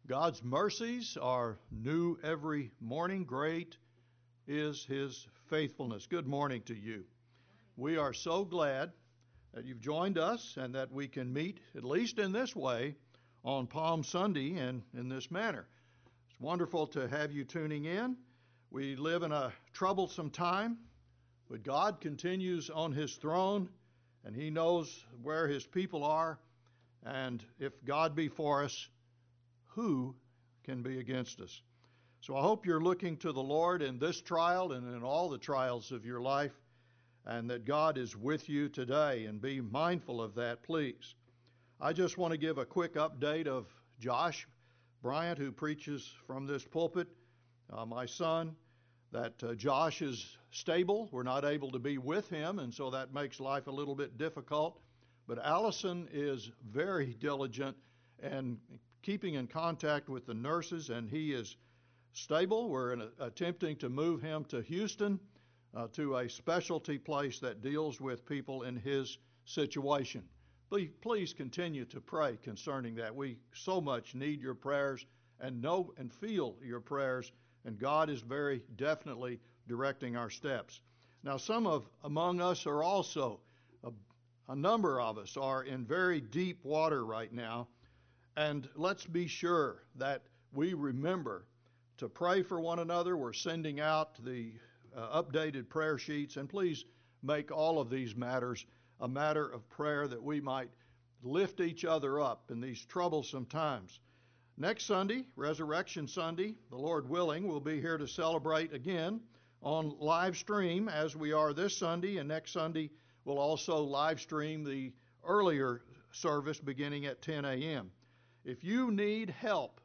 God's mercies are new every morning. Great is His faithfulness. Good morning to you. We are so glad that you've joined us and that we can meet, at least in this way, on Palm Sunday and in this manner. It's wonderful to have you tuning in. We live in a troublesome time, but God continues on His throne, and He knows where His people are. And if God be for us, who can be against us? So I hope you're looking to the Lord in this trial and in all the trials of your life, and that God is with you today, and be mindful of that, please. I just want to give a quick update of Josh Bryant, who preaches from this pulpit, my son, that Josh is stable. We're not able to be with him, and so that makes life a little bit difficult. But Allison is very diligent and keeping in contact with the nurses, and he is stable. We're attempting to move him to Houston, to a specialty place that deals with people in his situation. Please continue to pray concerning that. We so much need your prayers and know and feel your prayers, and God is very definitely directing our steps. Now, among us are also, a number of us are in very deep water right now. And let's be sure that we remember to pray for one another. We're sending out the updated prayer sheets, and please make all of these matters a matter of prayer, that we might lift each other up in these troublesome times. Next Sunday, Resurrection Sunday, the Lord willing, we'll be here to celebrate again on live stream as we are this Sunday, and next Sunday we'll also live stream the earlier service beginning at 10 a.m. If you need help,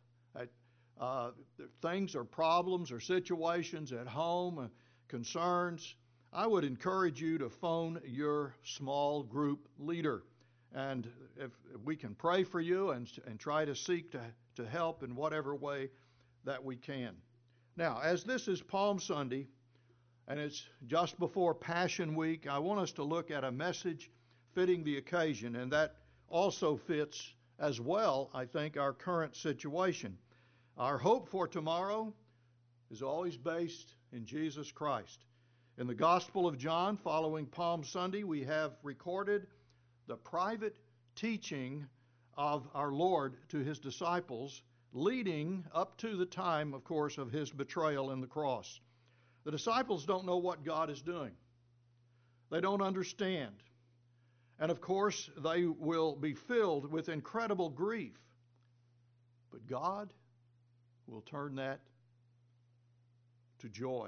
things or problems or situations at home, concerns, I would encourage you to phone your small group leader. And if we can pray for you and try to seek to help in whatever way that we can. Now, as this is Palm Sunday, and it's just before Passion Week, I want us to look at a message fitting the occasion, and that also fits as well, I think, our current situation. Our hope for tomorrow is always based in Jesus Christ. In the Gospel of John, following Palm Sunday, we have recorded the private teaching of our Lord to His disciples, leading up to the time, of course, of His betrayal in the cross. The disciples don't know what God is doing. They don't understand. And of course, they will be filled with incredible grief. But God will turn that to joy.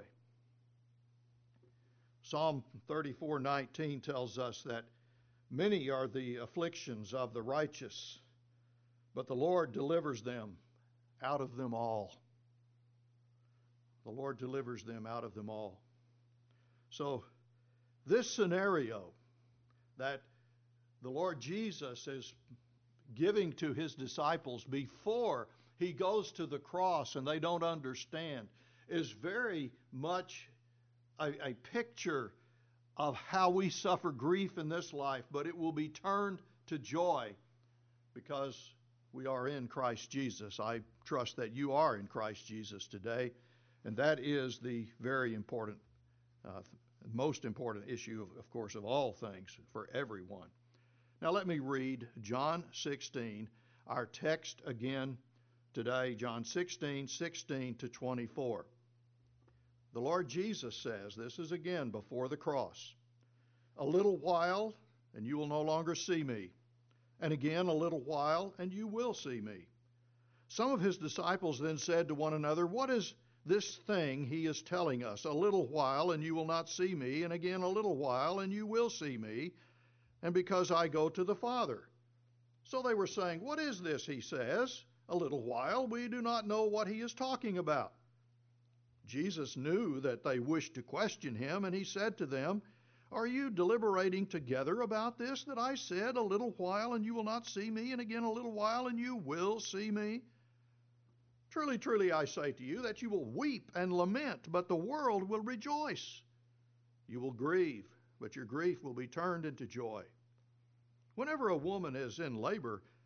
Psalm 34:19 tells us that many are the afflictions of the righteous, but the Lord delivers them out of them all. The Lord delivers them out of them all. So this scenario that the Lord Jesus is giving to His disciples before He goes to the cross and they don't understand is very much a picture of how we suffer grief in this life, but it will be turned to joy because we are in Christ Jesus. I trust that you are in Christ Jesus today, and that is the very important, most important issue, of course, of all things for everyone. Now let me read John 16, our text again today, John 16:16 to 24. The Lord Jesus says, this is again before the cross, "A little while, and you will no longer see me. And again a little while, and you will see me." Some of His disciples then said to one another, "What is this thing He is telling us? A little while, and you will not see me, and again a little while, and you will see me, and because I go to the Father." So they were saying, "What is this He says? A little while, we do not know what He is talking about." Jesus knew that they wished to question Him, and He said to them, "Are you deliberating together about this, that I said, a little while, and you will not see me, and again a little while, and you will see me? Truly, truly, I say to you that you will weep and lament, but the world will rejoice. You will grieve, but your grief will be turned into joy. Whenever a woman is in labor,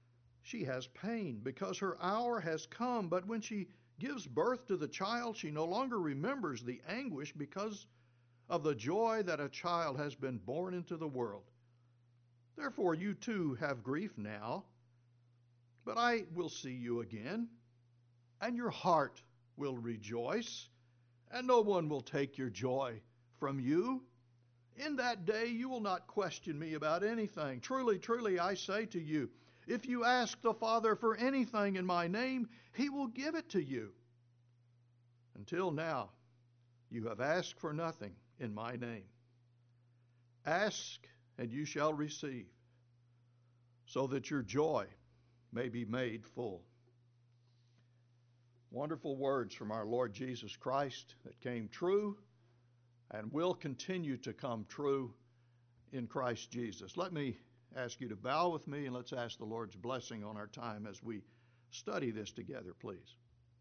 she has pain because her hour has come. But when she gives birth to the child, she no longer remembers the anguish because of the joy that a child has been born into the world. Therefore you too have grief now, but I will see you again, and your heart will rejoice, and no one will take your joy from you. In that day you will not question me about anything. Truly, truly, I say to you, if you ask the Father for anything in my name, he will give it to you. Until now, you have asked for nothing in my name. Ask, and you shall receive, so that your joy may be made full. Wonderful words from our Lord Jesus Christ that came true and will continue to come true in Christ Jesus. Let me ask you to bow with me, and let's ask the Lord's blessing on our time as we study this together, please.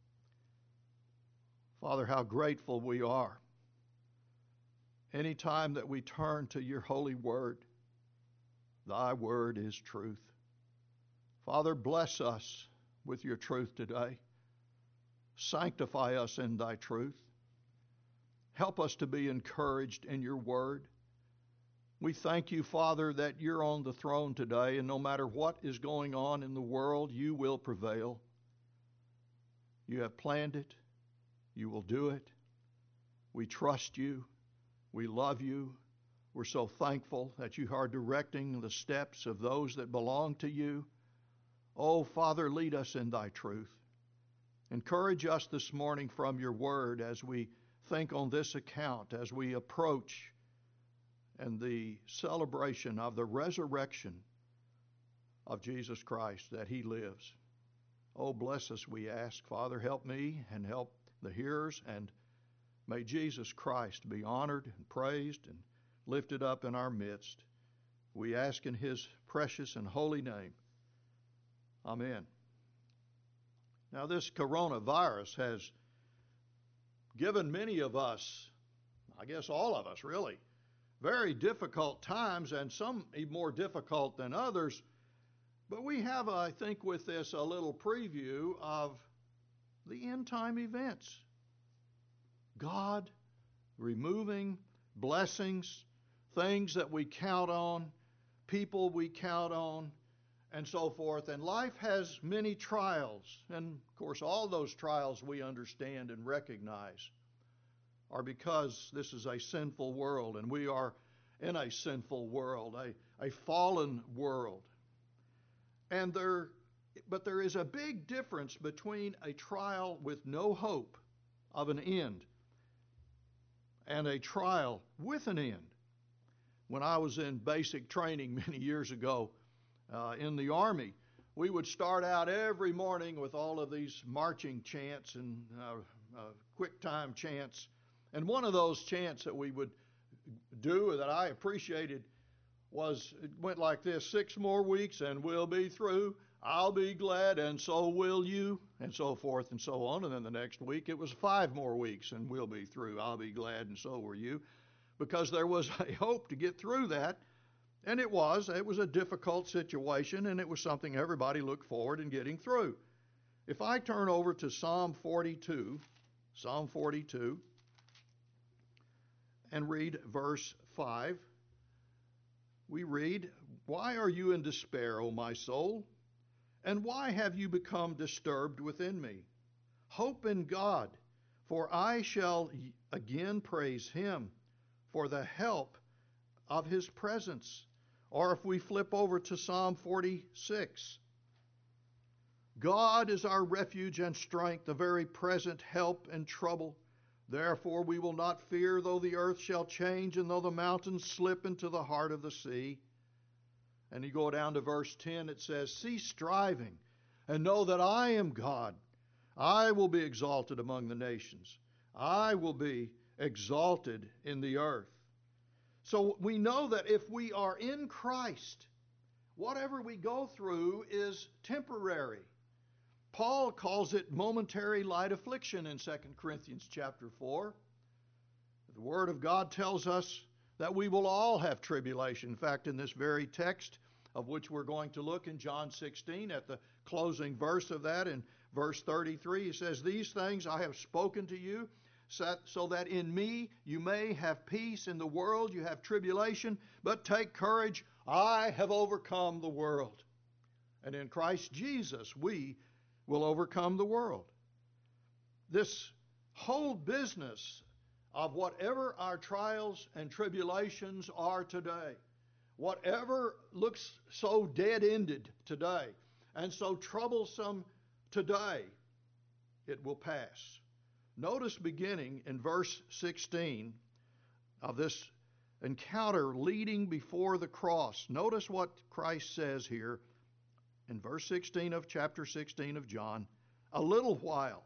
Father, how grateful we are any time that we turn to your holy word. Thy word is truth. Father, bless us with your truth today. Sanctify us in thy truth. Help us to be encouraged in your word. We thank you, Father, that you're on the throne today, and no matter what is going on in the world, you will prevail. You have planned it. You will do it. We trust you. We love you. We're so thankful that you are directing the steps of those that belong to you. Oh, Father, lead us in thy truth. Encourage us this morning from your word as we think on this account, as we approach and the celebration of the resurrection of Jesus Christ, that he lives. Oh, bless us, we ask. Father, help me and help the hearers, and may Jesus Christ be honored and praised and lifted up in our midst. We ask in his precious and holy name. Amen. Now, this coronavirus has given many of us, I guess all of us really, very difficult times, and some even more difficult than others. But we have, I think, with this a little preview of the end time events. God removing blessings, things that we count on, people we count on, and so forth. And life has many trials. And, of course, all those trials we understand and recognize are because this is a sinful world, and we are in a sinful world, a fallen world. But there is a big difference between a trial with no hope of an end and a trial with an end. When I was in basic training many years ago in the Army, we would start out every morning with all of these marching chants and quick time chants. And one of those chants that we would do that I appreciated it went like this: 6 more weeks and we'll be through. I'll be glad and so will you, and so forth and so on. And then the next week it was 5 more weeks and we'll be through. I'll be glad and so will you. Because there was a hope to get through that. And it was a difficult situation, and it was something everybody looked forward in getting through. If I turn over to Psalm 42, and read verse 5, we read, "Why are you in despair, O my soul? And why have you become disturbed within me? Hope in God, for I shall again praise him for the help of his presence." Or if we flip over to Psalm 46, "God is our refuge and strength, a very present help in trouble. Therefore we will not fear, though the earth shall change, and though the mountains slip into the heart of the sea." And you go down to verse 10, it says, "Cease striving, and know that I am God. I will be exalted among the nations. I will be exalted in the earth." So we know that if we are in Christ, whatever we go through is temporary. Paul calls it momentary light affliction in 2 Corinthians chapter 4. The Word of God tells us that we will all have tribulation. In fact, in this very text of which we're going to look in John 16, at the closing verse of that in verse 33. He says, "These things I have spoken to you, so that in me you may have peace. In the world you have tribulation, but take courage, I have overcome the world." And in Christ Jesus we will overcome the world. This whole business of whatever our trials and tribulations are today, whatever looks so dead-ended today and so troublesome today, it will pass. Notice beginning in verse 16 of this encounter leading before the cross. Notice what Christ says here in verse 16 of chapter 16 of John. A little while,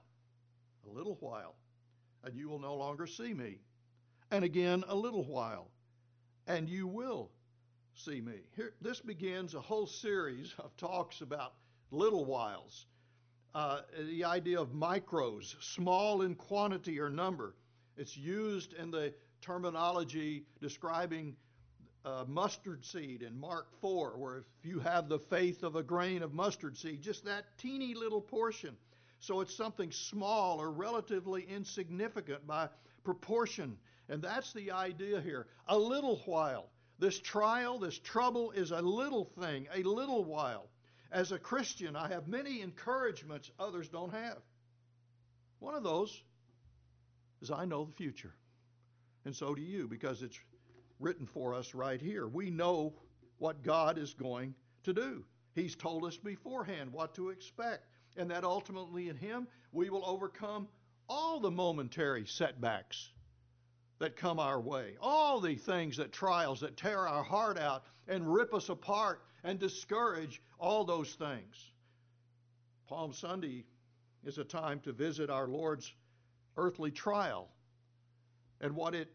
and you will no longer see me. And again, a little while, and you will see me. Here, this begins a whole series of talks about little whiles. The idea of micros, small in quantity or number. It's used in the terminology describing mustard seed in Mark 4, where if you have the faith of a grain of mustard seed, just that teeny little portion. So it's something small or relatively insignificant by proportion. And that's the idea here. A little while. This trial, this trouble is a little thing, a little while. As a Christian, I have many encouragements others don't have. One of those is I know the future. And so do you, because it's written for us right here. We know what God is going to do. He's told us beforehand what to expect. And that ultimately in Him, we will overcome all the momentary setbacks that come our way. All the things, that trials that tear our heart out and rip us apart and discourage, all those things. Palm Sunday is a time to visit our Lord's earthly trial and what it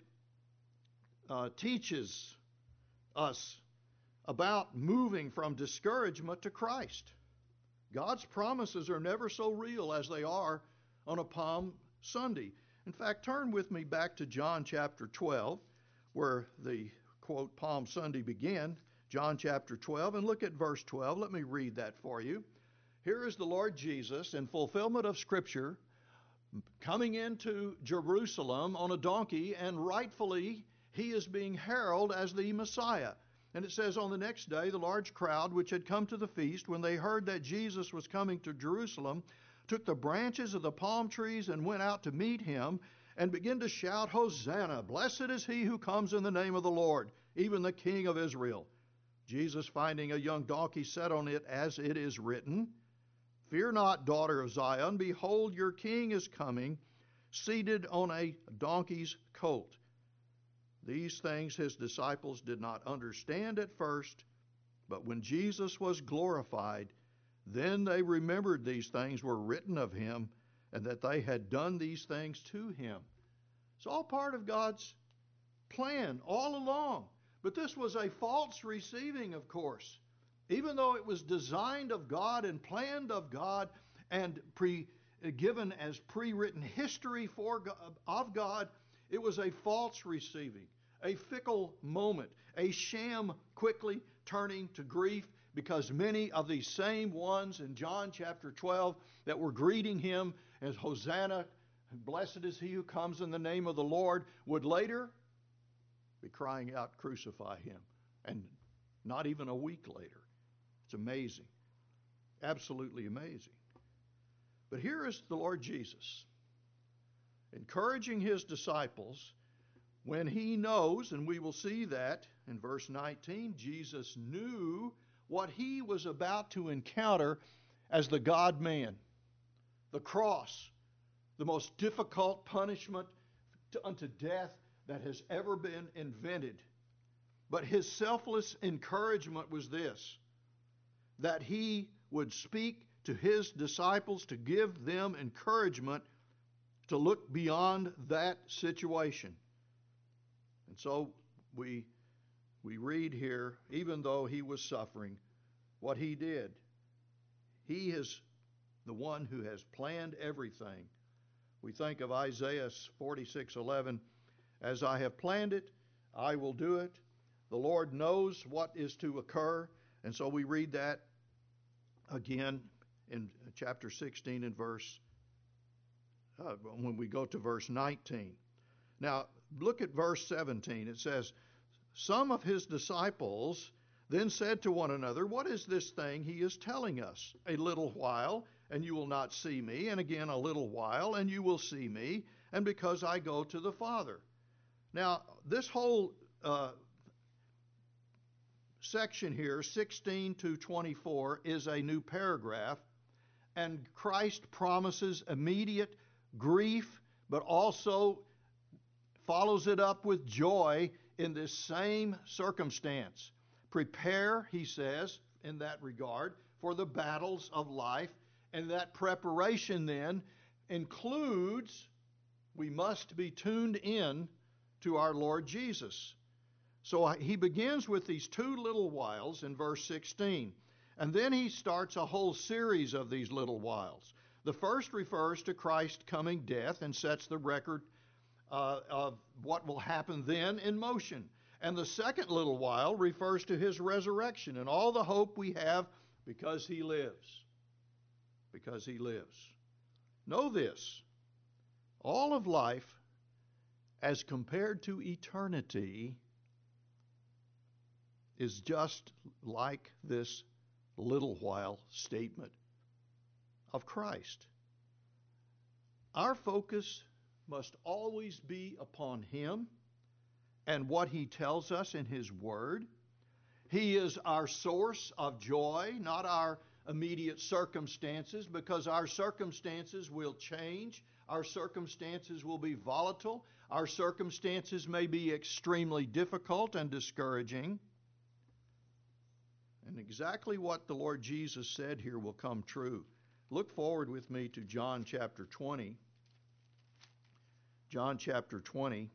teaches us about moving from discouragement to Christ. God's promises are never so real as they are on a Palm Sunday. In fact, turn with me back to John chapter 12, where the, quote, Palm Sunday began. John chapter 12, and look at verse 12. Let me read that for you. Here is the Lord Jesus in fulfillment of Scripture coming into Jerusalem on a donkey, and rightfully He is being heralded as the Messiah. And it says, on the next day, the large crowd which had come to the feast, when they heard that Jesus was coming to Jerusalem, took the branches of the palm trees and went out to meet Him and began to shout, "Hosanna! Blessed is He who comes in the name of the Lord, even the King of Israel." Jesus, finding a young donkey, sat on it, as it is written, "Fear not, daughter of Zion, behold, your king is coming, seated on a donkey's colt." These things His disciples did not understand at first, but when Jesus was glorified, then they remembered these things were written of Him, and that they had done these things to Him. It's all part of God's plan all along. But this was a false receiving, of course. Even though it was designed of God and planned of God and given as pre-written history of God, it was a false receiving, a fickle moment, a sham quickly turning to grief, because many of these same ones in John chapter 12 that were greeting Him as Hosanna, blessed is He who comes in the name of the Lord, would later be crying out, "Crucify Him." And not even a week later. It's amazing. Absolutely amazing. But here is the Lord Jesus encouraging His disciples when He knows, and we will see that in verse 19, Jesus knew what He was about to encounter as the God-man. The cross, the most difficult punishment unto death that has ever been invented. But His selfless encouragement was this, that He would speak to His disciples to give them encouragement to look beyond that situation. And so we read here, even though He was suffering, what He did. He is the one who has planned everything. We think of Isaiah 46:11, "As I have planned it, I will do it. The Lord knows what is to occur." And so we read that again in chapter 16 and when we go to verse 19. Now, look at verse 17. It says, some of his disciples then said to one another, what is this thing he is telling us? A little while, and you will not see me, and again a little while, and you will see me, and because I go to the Father. Now, this whole section here, 16 to 24, is a new paragraph, and Christ promises immediate grief, but also follows it up with joy in this same circumstance. Prepare, he says, in that regard, for the battles of life, and that preparation then includes, we must be tuned in to our Lord Jesus. So he begins with these two little whiles in verse 16, and then he starts a whole series of these little whiles. The first refers to Christ's coming death and sets the record of what will happen then in motion. And the second little while refers to his resurrection and all the hope we have because he lives. Because he lives. Know this, all of life as compared to eternity is just like this little while statement of Christ. Our focus must always be upon him and what he tells us in his word. He is our source of joy, not our immediate circumstances, because our circumstances will change. Our circumstances will be volatile. Our circumstances may be extremely difficult and discouraging. And exactly what the Lord Jesus said here will come true. Look forward with me to John chapter 20. John chapter 20.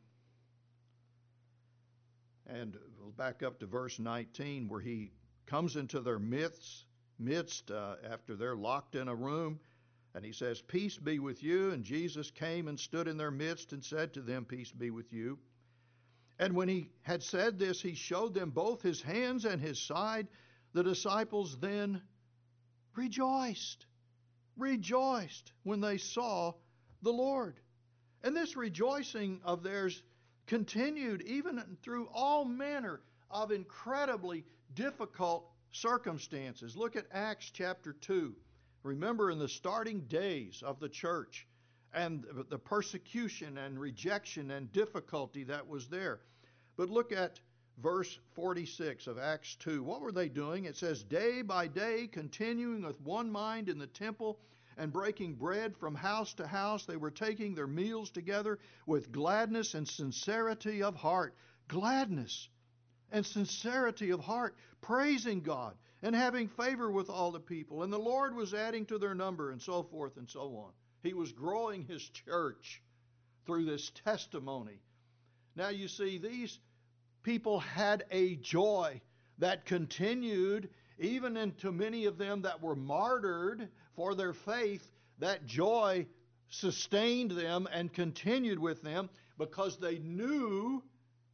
And we'll back up to verse 19, where he comes into their midst after they're locked in a room. And he says, peace be with you. And Jesus came and stood in their midst and said to them, peace be with you. And when he had said this, he showed them both his hands and his side. The disciples then rejoiced when they saw the Lord. And this rejoicing of theirs continued even through all manner of incredibly difficult circumstances. Look at Acts chapter 2. Remember, in the starting days of the church and the persecution and rejection and difficulty that was there. But look at verse 46 of Acts 2. What were they doing? It says, day by day, continuing with one mind in the temple and breaking bread from house to house, they were taking their meals together with gladness and sincerity of heart. Gladness and sincerity of heart, praising God and having favor with all the people. And the Lord was adding to their number, and so forth and so on. He was growing his church through this testimony. Now you see, these people had a joy that continued even into many of them that were martyred for their faith. That joy sustained them and continued with them because they knew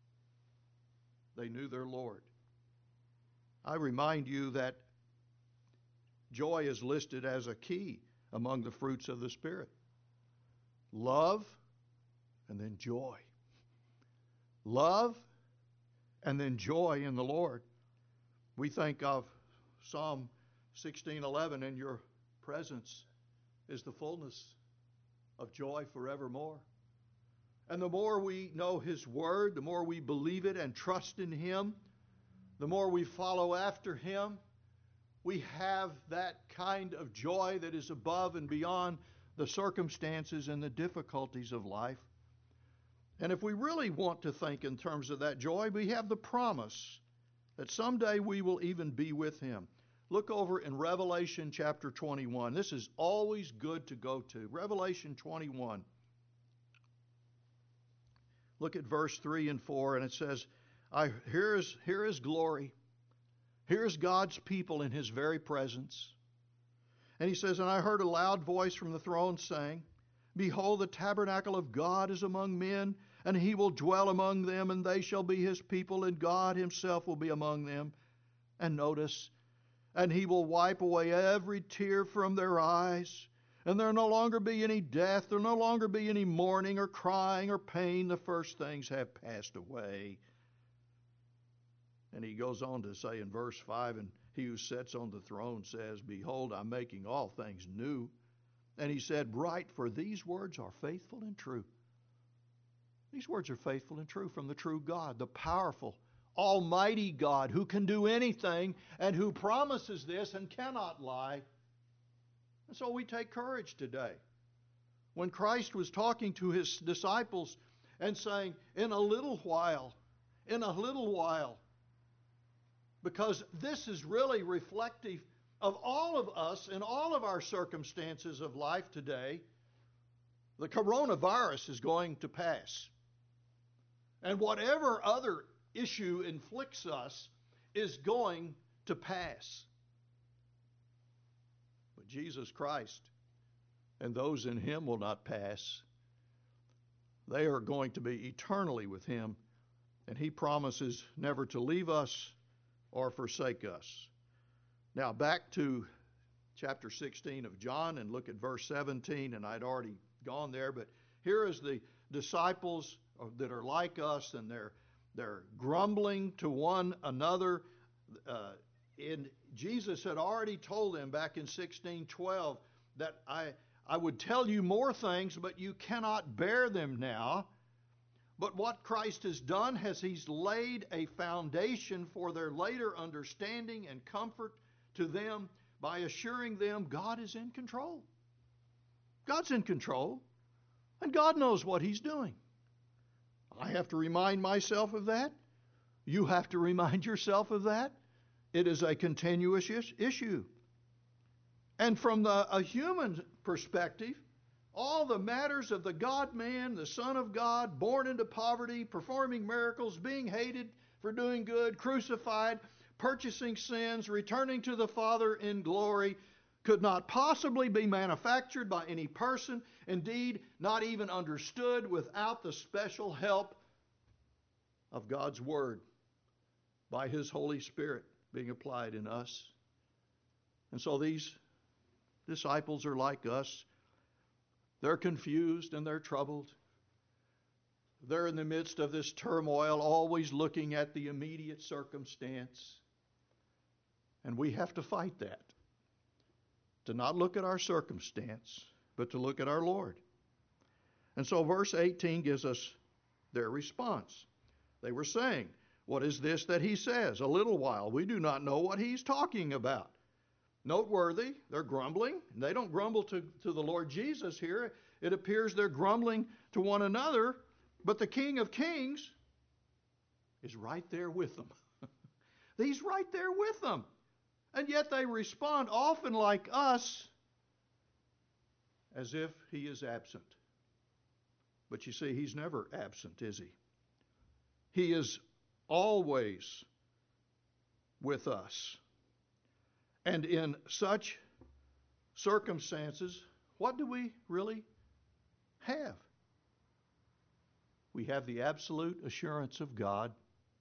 their Lord. I remind you that joy is listed as a key among the fruits of the Spirit. Love and then joy. Love and then joy in the Lord. We think of Psalm 16:11, in your presence is the fullness of joy forevermore. And the more we know his word, the more we believe it and trust in him, the more we follow after him, we have that kind of joy that is above and beyond the circumstances and the difficulties of life. And if we really want to think in terms of that joy, we have the promise that someday we will even be with him. Look over in Revelation chapter 21. This is always good to go to. Revelation 21. Look at verse 3 and 4, and it says, here is glory. Here is God's people in his very presence. And he says, and I heard a loud voice from the throne saying, behold, the tabernacle of God is among men, and he will dwell among them, and they shall be his people, and God himself will be among them. And notice, and He will wipe away every tear from their eyes. And there'll no longer be any death. There'll no longer be any mourning or crying or pain. The first things have passed away. And He goes on to say in verse 5, and He who sits on the throne says, Behold, I'm making all things new. And He said, Write, for these words are faithful and true. These words are faithful and true from the true God, the powerful, almighty God who can do anything and who promises this and cannot lie. And so we take courage today. When Christ was talking to His disciples and saying, in a little while, because this is really reflective of all of us in all of our circumstances of life today, the coronavirus is going to pass. And whatever other issue inflicts us is going to pass. But Jesus Christ and those in Him will not pass. They are going to be eternally with Him, and He promises never to leave us or forsake us. Now back to chapter 16 of John and look at verse 17, and I'd already gone there, but here is the disciples that are like us, and they're grumbling to one another. Jesus had already told them back in 16:12 that I would tell you more things, but you cannot bear them now. But what Christ has done is He's laid a foundation for their later understanding and comfort to them by assuring them God is in control. God's in control, and God knows what He's doing. I have to remind myself of that. You have to remind yourself of that. It is a continuous issue. And from a human perspective, all the matters of the God-man, the Son of God, born into poverty, performing miracles, being hated for doing good, crucified, purchasing sins, returning to the Father in glory, could not possibly be manufactured by any person, indeed, not even understood without the special help of God's Word by His Holy Spirit being applied in us. And so these disciples are like us. They're confused and they're troubled. They're in the midst of this turmoil, always looking at the immediate circumstance. And we have to fight that. To not look at our circumstance, but to look at our Lord. And so verse 18 gives us their response. They were saying, what is this that He says? A little while, we do not know what He's talking about. Noteworthy, they're grumbling. They don't grumble to the Lord Jesus here. It appears they're grumbling to one another, but the King of Kings is right there with them. He's right there with them. And yet they respond often like us, as if He is absent. But you see, He's never absent, is He? He is always with us. And in such circumstances, what do we really have? We have the absolute assurance of God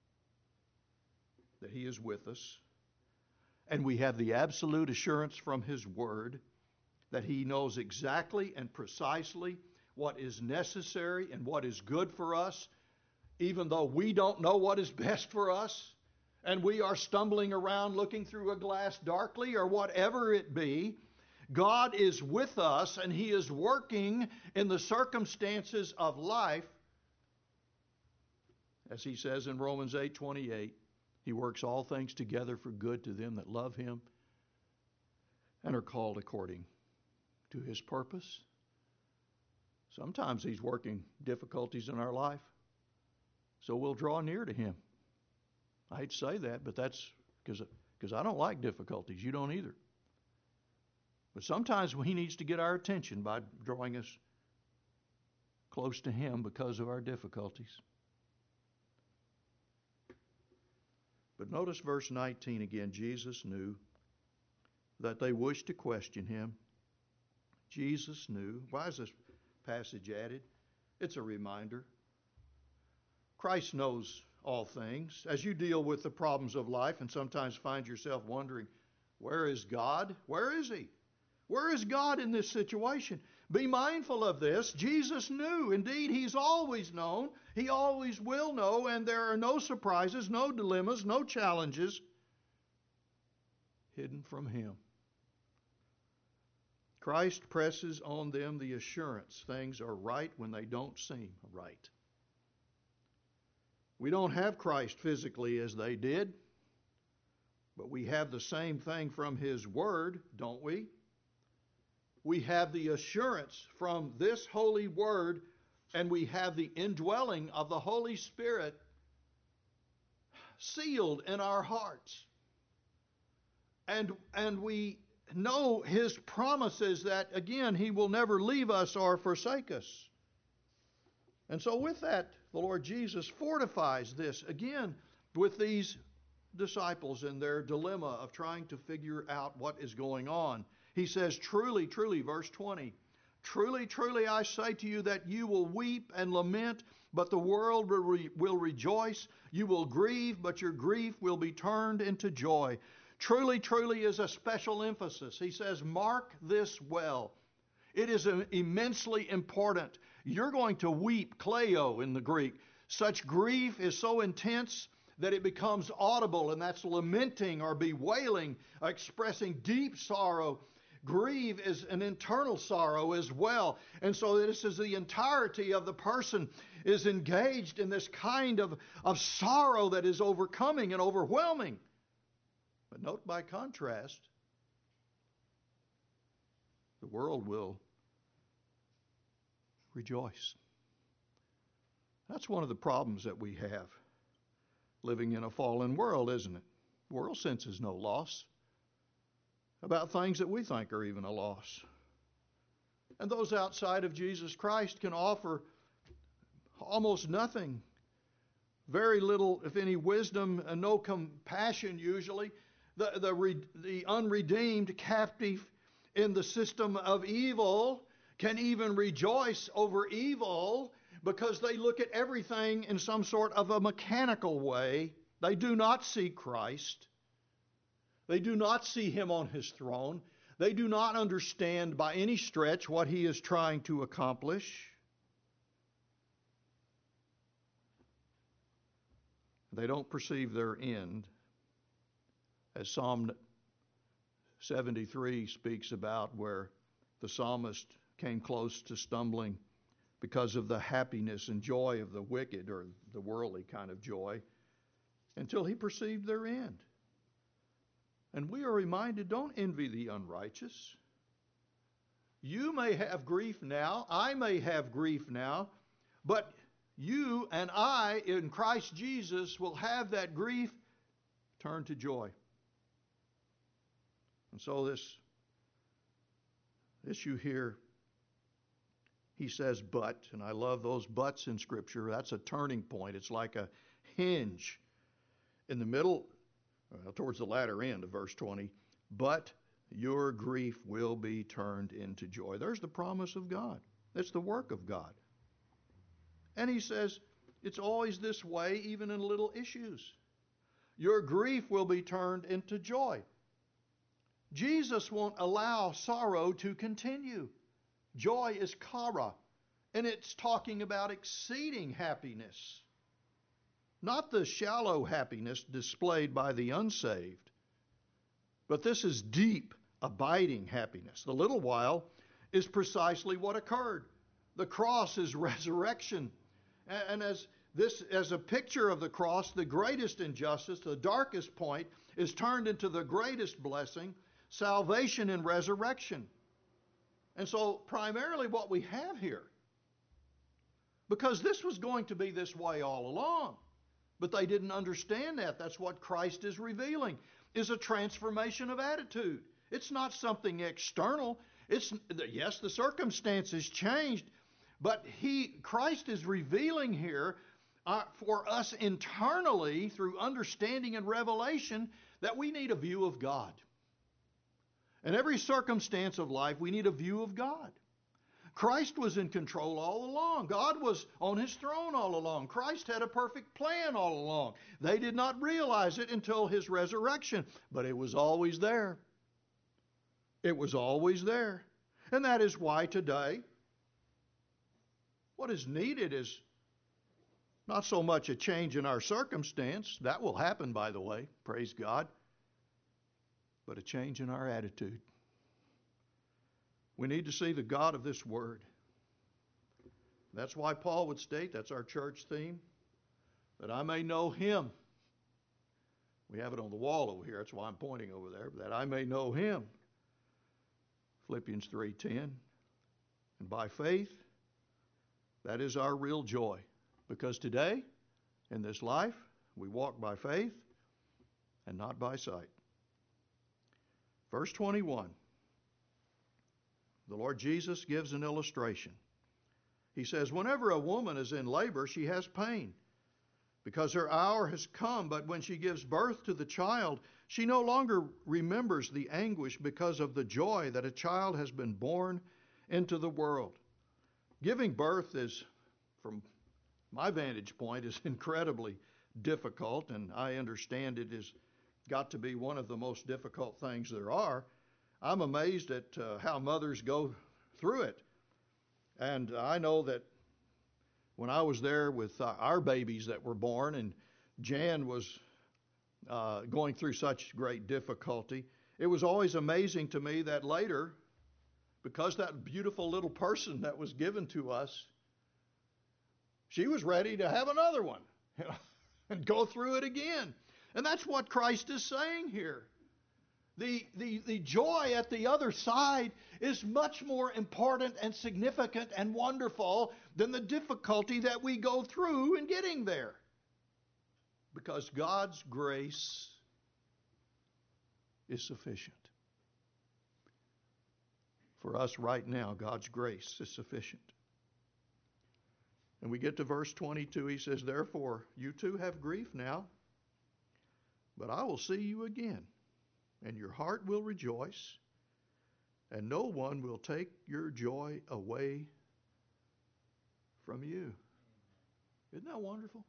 that He is with us. And we have the absolute assurance from His Word that He knows exactly and precisely what is necessary and what is good for us, even though we don't know what is best for us, and we are stumbling around looking through a glass darkly or whatever it be. God is with us, and He is working in the circumstances of life. As He says in Romans 8:28, He works all things together for good to them that love Him and are called according to His purpose. Sometimes He's working difficulties in our life, so we'll draw near to Him. I hate to say that, but that's because I don't like difficulties. You don't either. But sometimes He needs to get our attention by drawing us close to Him because of our difficulties. But notice verse 19 again. Jesus knew that they wished to question Him. Jesus knew. Why is this passage added? It's a reminder. Christ knows all things. As you deal with the problems of life and sometimes find yourself wondering, Where is God? Where is He? Where is God in this situation? Be mindful of this. Jesus knew. Indeed, He's always known. He always will know, and there are no surprises, no dilemmas, no challenges hidden from Him. Christ presses on them the assurance things are right when they don't seem right. We don't have Christ physically as they did, but we have the same thing from His Word, don't we? We have the assurance from this holy Word, and we have the indwelling of the Holy Spirit sealed in our hearts. And we know His promises that, again, He will never leave us or forsake us. And so with that, the Lord Jesus fortifies this, again, with these disciples in their dilemma of trying to figure out what is going on. He says, truly, truly, verse 20, truly, truly, I say to you that you will weep and lament, but the world will rejoice. You will grieve, but your grief will be turned into joy. Truly, truly is a special emphasis. He says, mark this well. It is immensely important. You're going to weep, kleo in the Greek. Such grief is so intense that it becomes audible, and that's lamenting or bewailing, expressing deep sorrow. Grieve is an internal sorrow as well. And so this is the entirety of the person is engaged in this kind of sorrow that is overcoming and overwhelming. But note by contrast, the world will rejoice. That's one of the problems that we have living in a fallen world, isn't it? The world senses no loss about things that we think are even a loss. And those outside of Jesus Christ can offer almost nothing, very little, if any, wisdom, and no compassion usually. The unredeemed captive in the system of evil can even rejoice over evil because they look at everything in some sort of a mechanical way. They do not see Christ. They do not see Him on His throne. They do not understand by any stretch what He is trying to accomplish. They don't perceive their end, as Psalm 73 speaks about, where the psalmist came close to stumbling because of the happiness and joy of the wicked, or the worldly kind of joy, until he perceived their end. And we are reminded, don't envy the unrighteous. You may have grief now, I may have grief now, but you and I in Christ Jesus will have that grief turn to joy. And so this issue here, he says but, and I love those buts in Scripture. That's a turning point. It's like a hinge in the middle, towards the latter end of verse 20. But your grief will be turned into joy. There's the promise of God. That's the work of God. And he says it's always this way, even in little issues. Your grief will be turned into joy. Jesus won't allow sorrow to continue. Joy is chara, and it's talking about exceeding happiness, not the shallow happiness displayed by the unsaved, but this is deep, abiding happiness. The little while is precisely what occurred. The cross is resurrection, and as a picture of the cross, the greatest injustice, the darkest point, is turned into the greatest blessing, salvation and resurrection. And so primarily what we have here, because this was going to be this way all along, but they didn't understand that. That's what Christ is revealing, is a transformation of attitude. It's not something external. Yes, the circumstances changed, but Christ is revealing here for us internally through understanding and revelation that we need a view of God. In every circumstance of life, we need a view of God. Christ was in control all along. God was on His throne all along. Christ had a perfect plan all along. They did not realize it until His resurrection, but it was always there. It was always there. And that is why today, what is needed is not so much a change in our circumstance. That will happen, by the way, praise God. But a change in our attitude. We need to see the God of this Word. That's why Paul would state, that's our church theme, that I may know Him. We have it on the wall over here. That's why I'm pointing over there. That I may know Him. Philippians 3:10. And by faith, that is our real joy. Because today, in this life, we walk by faith and not by sight. Verse 21. The Lord Jesus gives an illustration. He says, whenever a woman is in labor, she has pain, because her hour has come. But when she gives birth to the child, she no longer remembers the anguish because of the joy that a child has been born into the world. Giving birth is, from my vantage point, is incredibly difficult, and I understand it has got to be one of the most difficult things there are. I'm amazed at how mothers go through it. And I know that when I was there with our babies that were born, and Jan was going through such great difficulty, it was always amazing to me that later, because that beautiful little person that was given to us, she was ready to have another one, and go through it again. And that's what Christ is saying here. The joy at the other side is much more important and significant and wonderful than the difficulty that we go through in getting there. Because God's grace is sufficient. For us right now, God's grace is sufficient. And we get to verse 22, he says, therefore, you too have grief now, but I will see you again, and your heart will rejoice, and no one will take your joy away from you. Isn't that wonderful?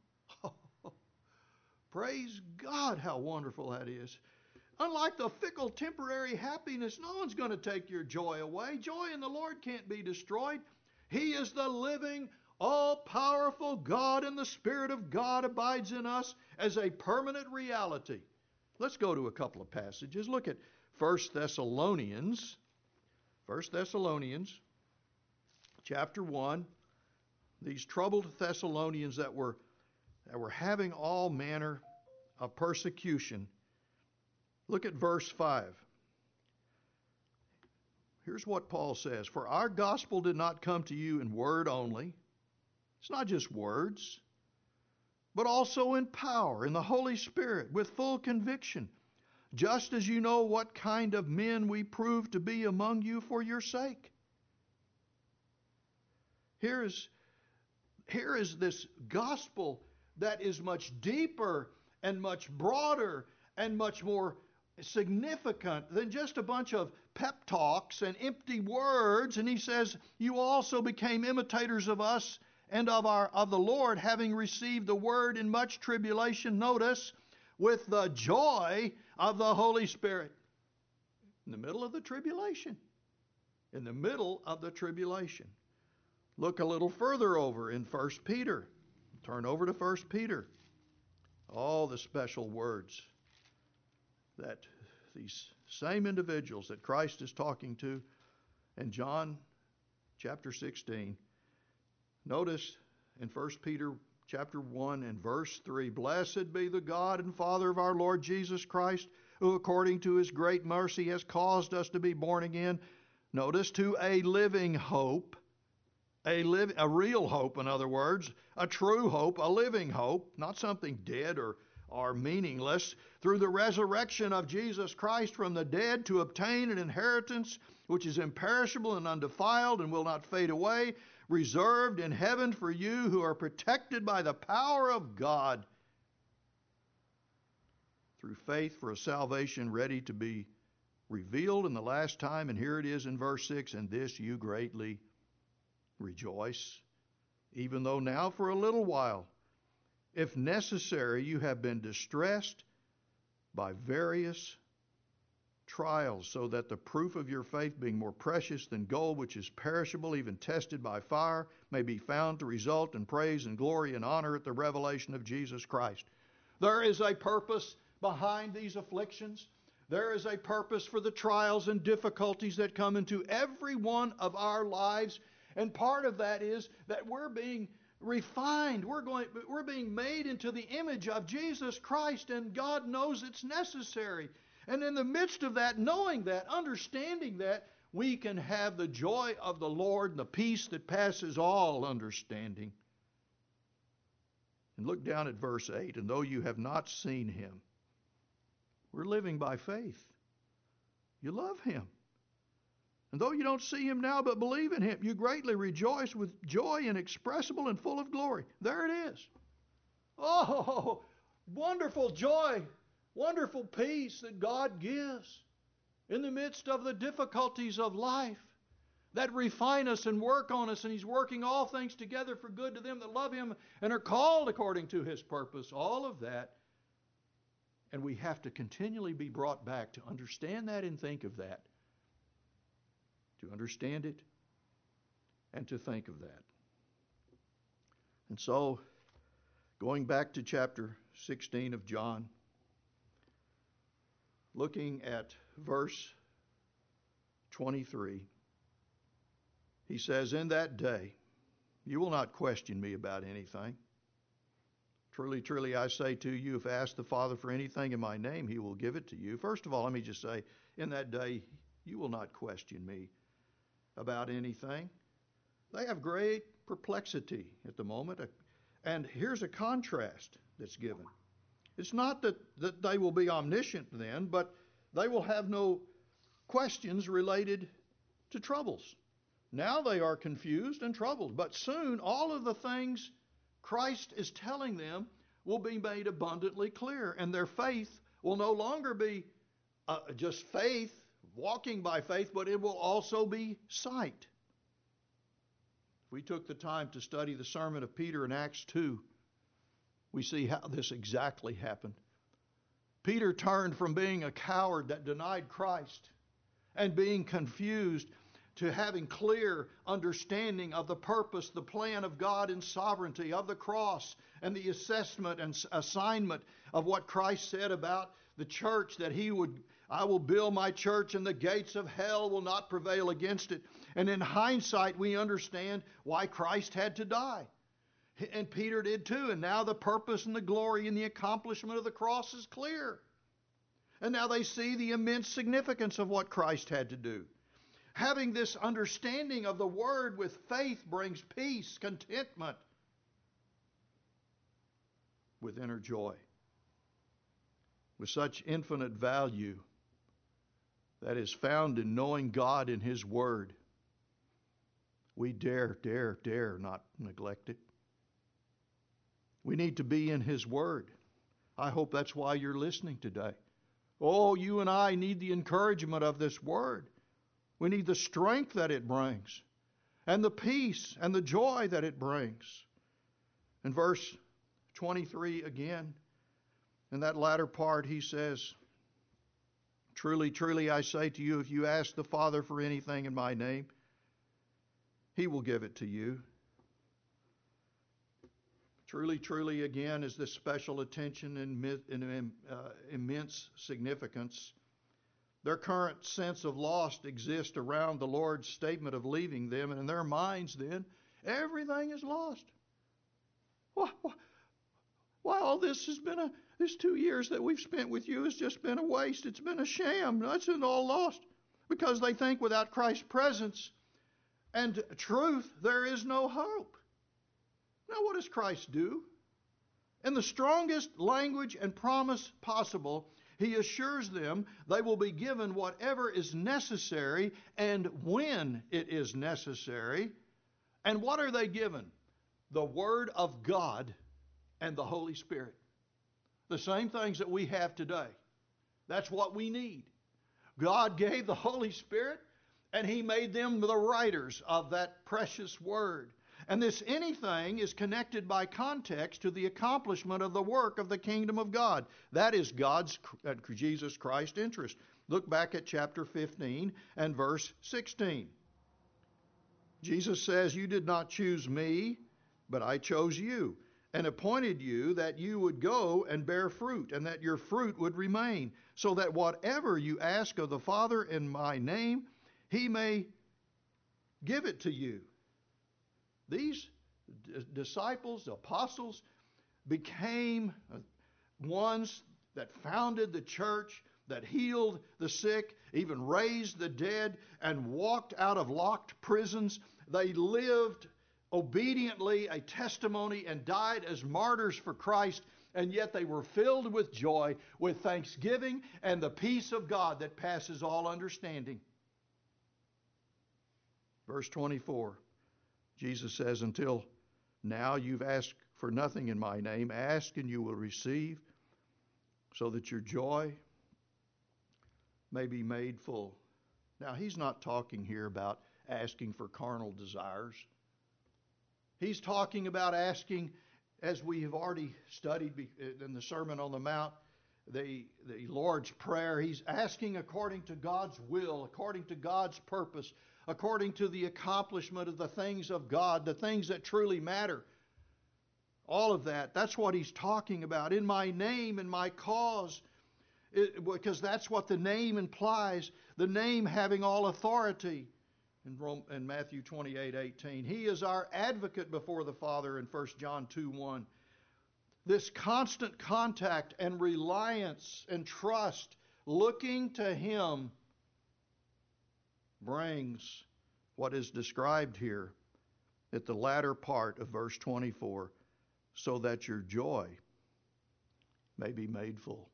Praise God, how wonderful that is. Unlike the fickle, temporary happiness, no one's going to take your joy away. Joy in the Lord can't be destroyed. He is the living, all-powerful God, and the Spirit of God abides in us as a permanent reality. Let's go to a couple of passages. Look at 1 Thessalonians. 1 Thessalonians chapter 1. These troubled Thessalonians that were having all manner of persecution. Look at verse 5. Here's what Paul says. For our gospel did not come to you in word only. It's not just words, but also in power, in the Holy Spirit, with full conviction, just as you know what kind of men we prove to be among you for your sake. Here is this gospel that is much deeper and much broader and much more significant than just a bunch of pep talks and empty words. And he says, you also became imitators of us and of the Lord, having received the word in much tribulation, notice, with the joy of the Holy Spirit. In the middle of the tribulation. In the middle of the tribulation. Look a little further over in 1 Peter. Turn over to 1 Peter. All the special words that these same individuals that Christ is talking to in John chapter 16. Notice in 1 Peter chapter 1 and verse 3, blessed be the God and Father of our Lord Jesus Christ, who according to his great mercy has caused us to be born again. Notice, to a living hope, a real hope, in other words, a true hope, a living hope, not something dead or meaningless, through the resurrection of Jesus Christ from the dead, to obtain an inheritance which is imperishable and undefiled and will not fade away, reserved in heaven for you who are protected by the power of God through faith for a salvation ready to be revealed in the last time. And here it is in verse 6, and this you greatly rejoice, even though now for a little while, if necessary, you have been distressed by various trials, so that the proof of your faith, being more precious than gold, which is perishable, even tested by fire, may be found to result in praise and glory and honor at the revelation of Jesus Christ. There is a purpose behind these afflictions. There is a purpose for the trials and difficulties that come into every one of our lives. And part of that is that we're being refined. We're being made into the image of Jesus Christ, and God knows it's necessary. And in the midst of that, knowing that, understanding that, we can have the joy of the Lord and the peace that passes all understanding. And look down at verse 8. And though you have not seen him, we're living by faith. You love him. And though you don't see him now, but believe in him, you greatly rejoice with joy inexpressible and full of glory. There it is. Oh, wonderful joy, wonderful peace that God gives in the midst of the difficulties of life that refine us and work on us. And he's working all things together for good to them that love him and are called according to his purpose. All of that. And we have to continually be brought back to understand that and think of that. To understand it and to think of that. And so, going back to chapter 16 of John, looking at verse 23, he says, in that day, you will not question me about anything. Truly, truly, I say to you, if ask the Father for anything in my name, he will give it to you. First of all, let me just say, in that day, you will not question me about anything. They have great perplexity at the moment. And here's a contrast that's given. It's not that they will be omniscient then, but they will have no questions related to troubles. Now they are confused and troubled, but soon all of the things Christ is telling them will be made abundantly clear, and their faith will no longer be just faith, walking by faith, but it will also be sight. If we took the time to study the sermon of Peter in Acts 2, we see how this exactly happened. Peter turned from being a coward that denied Christ and being confused to having clear understanding of the purpose, the plan of God in sovereignty, of the cross and the assessment and assignment of what Christ said about the church, that I will build my church and the gates of hell will not prevail against it. And in hindsight, we understand why Christ had to die. And Peter did too. And now the purpose and the glory and the accomplishment of the cross is clear. And now they see the immense significance of what Christ had to do. Having this understanding of the Word with faith brings peace, contentment, with inner joy. With such infinite value that is found in knowing God in His Word, we dare not neglect it. We need to be in His Word. I hope that's why you're listening today. Oh, you and I need the encouragement of this Word. We need the strength that it brings, and the peace and the joy that it brings. In verse 23 again, in that latter part, he says, truly, truly, I say to you, if you ask the Father for anything in my name, He will give it to you. Truly, truly, again, is this special attention and immense significance. Their current sense of loss exists around the Lord's statement of leaving them, and in their minds then, everything is lost. Why all this has been this 2 years that we've spent with you has just been a waste. It's been a sham. It's been all lost. Because they think without Christ's presence and truth, there is no hope. Now what does Christ do? In the strongest language and promise possible, He assures them they will be given whatever is necessary and when it is necessary. And what are they given? The Word of God and the Holy Spirit. The same things that we have today. That's what we need. God gave the Holy Spirit, and He made them the writers of that precious Word. And this anything is connected by context to the accomplishment of the work of the kingdom of God. That is God's, Jesus Christ's interest. Look back at chapter 15 and verse 16. Jesus says, "You did not choose me, but I chose you and appointed you that you would go and bear fruit, and that your fruit would remain, so that whatever you ask of the Father in my name, he may give it to you." These disciples, the apostles, became ones that founded the church, that healed the sick, even raised the dead, and walked out of locked prisons. They lived obediently a testimony and died as martyrs for Christ, and yet they were filled with joy, with thanksgiving, and the peace of God that passes all understanding. Verse 24, Jesus says, "Until now you've asked for nothing in my name. Ask and you will receive, so that your joy may be made full." Now, he's not talking here about asking for carnal desires. He's talking about asking, as we have already studied in the Sermon on the Mount, the Lord's Prayer. He's asking according to God's will, according to God's purpose, according to the accomplishment of the things of God, the things that truly matter. All of that, that's what he's talking about. In my name and my cause, because that's what the name implies, the name having all authority. In Matthew 28:18, he is our advocate before the Father in 1 John 2:1. This constant contact and reliance and trust, looking to him, brings what is described here at the latter part of verse 24, so that your joy may be made full.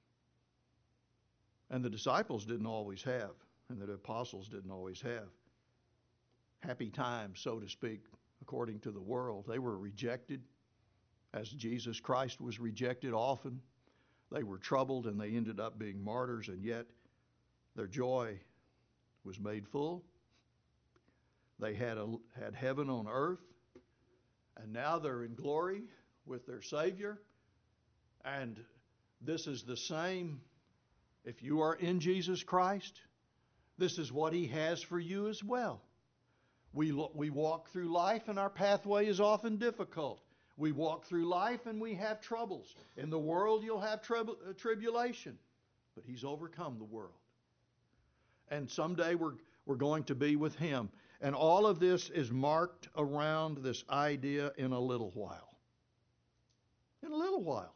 And the disciples didn't always have, and the apostles didn't always have happy times, so to speak, according to the world. They were rejected, as Jesus Christ was rejected often. They were troubled, and they ended up being martyrs, and yet their joy was made full. They had heaven on earth, and now they're in glory with their Savior. And this is the same if you are in Jesus Christ. This is what he has for you as well. We walk through life, and our pathway is often difficult. We walk through life, and we have troubles. In the world, you'll have tribulation, but he's overcome the world. And someday we're going to be with him. And all of this is marked around this idea in a little while. In a little while.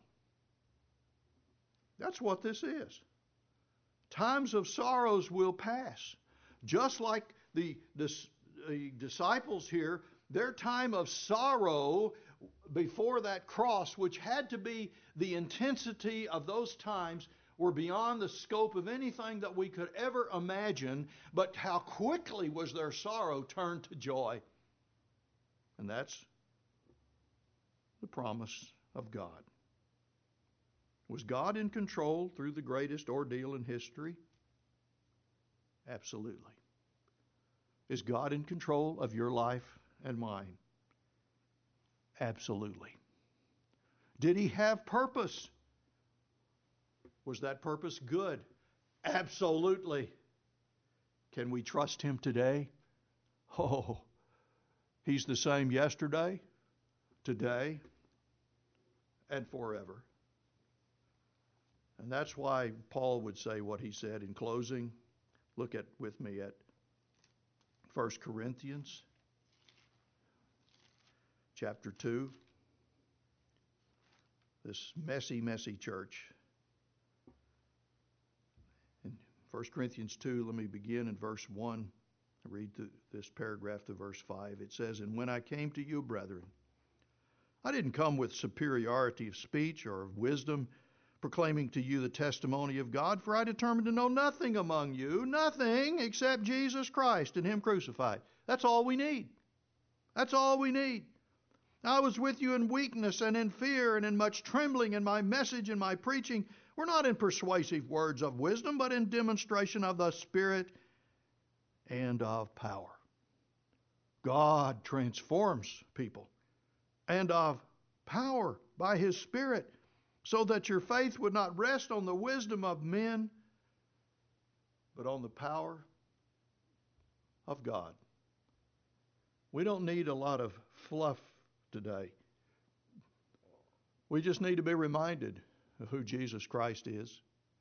That's what this is. Times of sorrows will pass. Just like the disciples here, their time of sorrow before that cross, which had to be the intensity of those times, were beyond the scope of anything that we could ever imagine. But how quickly was their sorrow turned to joy? And that's the promise of God. Was God in control through the greatest ordeal in history? Absolutely. Is God in control of your life and mine? Absolutely. Did he have purpose? Was that purpose good? Absolutely. Can we trust him today? Oh, he's the same yesterday, today, and forever. And that's why Paul would say what he said in closing. Look with me at 1 Corinthians chapter 2. This messy, messy church. In 1 Corinthians 2, let me begin in verse 1. I read this paragraph to verse 5. It says, "And when I came to you, brethren, I didn't come with superiority of speech or of wisdom, proclaiming to you the testimony of God, for I determined to know nothing among you, nothing except Jesus Christ and him crucified." That's all we need. That's all we need. "I was with you in weakness and in fear and in much trembling, and my message and my preaching were not in persuasive words of wisdom, but in demonstration of the Spirit and of power." God transforms people, and of power by his Spirit, so that your faith would not rest on the wisdom of men, but on the power of God. We don't need a lot of fluff today. We just need to be reminded of who Jesus Christ is.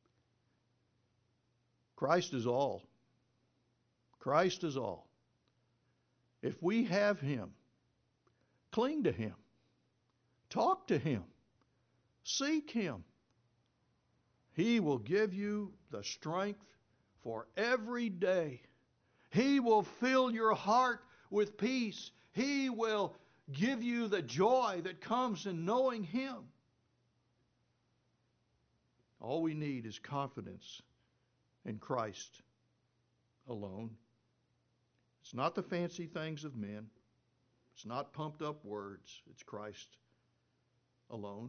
Christ is all. Christ is all. If we have Him, cling to Him. Talk to Him. Seek Him. He will give you the strength for every day. He will fill your heart with peace. He will give you the joy that comes in knowing Him. All we need is confidence in Christ alone. It's not the fancy things of men. It's not pumped up words. It's Christ alone.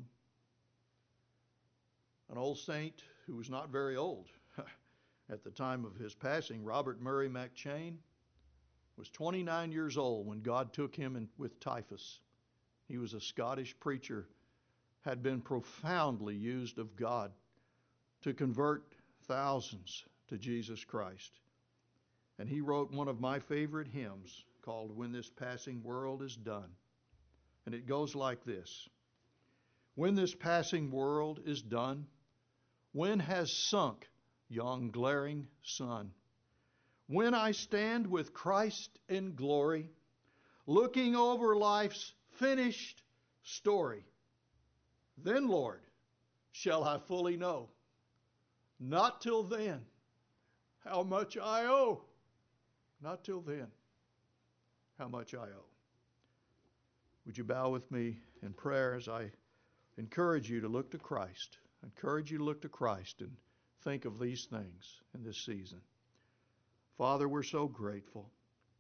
An old saint who was not very old at the time of his passing, Robert Murray McCheyne, was 29 years old when God took him with typhus. He was a Scottish preacher, had been profoundly used of God to convert thousands to Jesus Christ. And he wrote one of my favorite hymns called "When This Passing World Is Done." And it goes like this. When this passing world is done, when has sunk yon glaring sun, when I stand with Christ in glory, looking over life's finished story, then, Lord, shall I fully know, not till then, how much I owe. Not till then, how much I owe. Would you bow with me in prayer as I encourage you to look to Christ? I encourage you to look to Christ and think of these things in this season. Father, we're so grateful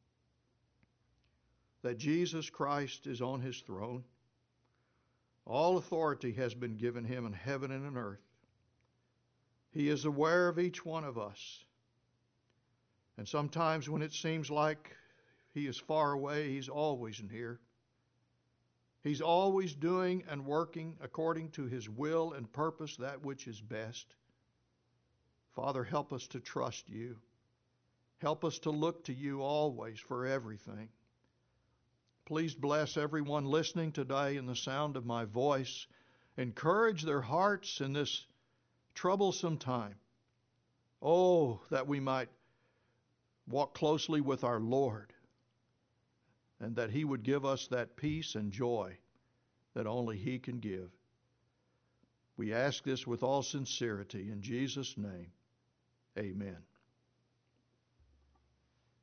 that Jesus Christ is on His throne. All authority has been given Him in heaven and on earth. He is aware of each one of us. And sometimes when it seems like He is far away, He's always near. He's always doing and working according to His will and purpose that which is best. Father, help us to trust You. Help us to look to You always for everything. Please bless everyone listening today in the sound of my voice. Encourage their hearts in this troublesome time. Oh, that we might walk closely with our Lord, and that He would give us that peace and joy that only He can give. We ask this with all sincerity in Jesus' name. Amen.